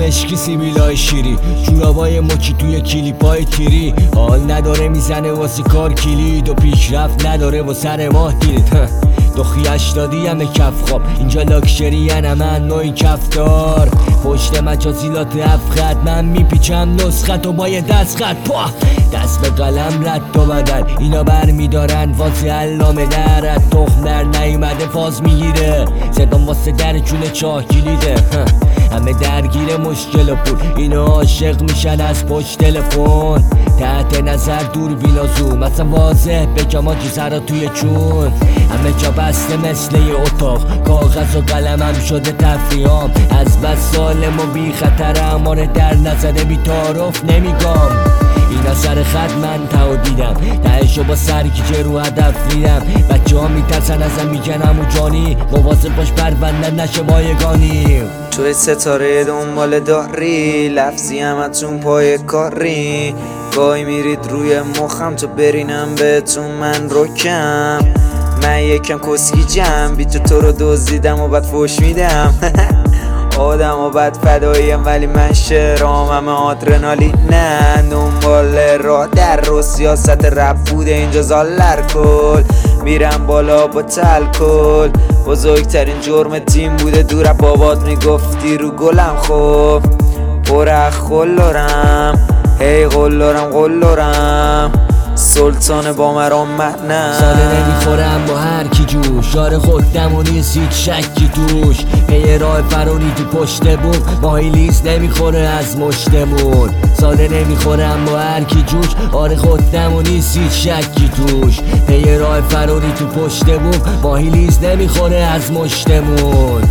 مشکی سیبیلای شیری، جورابای مکی توی کلیپای تیری. حال نداره میزنه واسه کار کلید و پیشرفت نداره و سر ماه دید. دخی 80 همه کف خواب، اینجا لاکشری من نوعی کفتار. پشت مجازیلات افخط من میپیچم نسخت و با یه دست خط دست به قلم رد و بدل اینا بر میدارن واسه علامه درد. تخم در نیومده فاز میگیره زدم واسه در چونه چاه کلیده. همه درگیر مشکل و پول، اینا عاشق میشن از پشت تلفن. تحت نظر دوربین و زوم اصلا واضح بگم آجی سرا توی چون. همه جا بسته مثل یه اتاق، کاغذ و قلمم شده تفریحام. از بس سالم و بی خطرم، آره در نزده بی تعارف نمیگم. اینا سر خط من تا دیدم، تهشو با سرگیجه رو هدف دیدم. بچه ها میترسن ازم میگنم و جانی، مواظب باش پرونده نشه بایگانی. توی ستاره دنبال داری، لفظی همتون پای کاری. گاهی میرید روی مخم تو برینم بهتون من رکم. من یکم کسکی جم بی تو رو دزدیدم و بعد فوش میدم. آدم و بد فداییم ولی من شعرام همه آدرنالینن. دنبال راه در رو سیاست رپ بوده اینجا زالر کل. میرم بالا با تلکل، بزرگترین جرم تیم بوده دور بابات میگفتی رو گلم. خب برخ قلورم هی قلورم سلطان با مرام مهنم. ساده نمیخورم با هر کی جوش، یار خودم و نیست هیچ شکی توش. پی راه فراری تو پشت بوم، ماهی لیز نمیخوره از مشتمون. ساده نمیخورم با هر کی جوش، آره خودم و نیست هیچ شکی توش. پی راه فراری تو پشت بوم، ماهی لیز نمیخوره از مشتمون.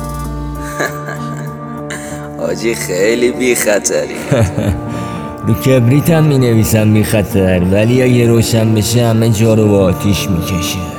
آجی خیلی بی خطری. رو کبریتم می نویسم بی خطر، ولی اگه روشن بشه همه جا رو با آتیش می کشه.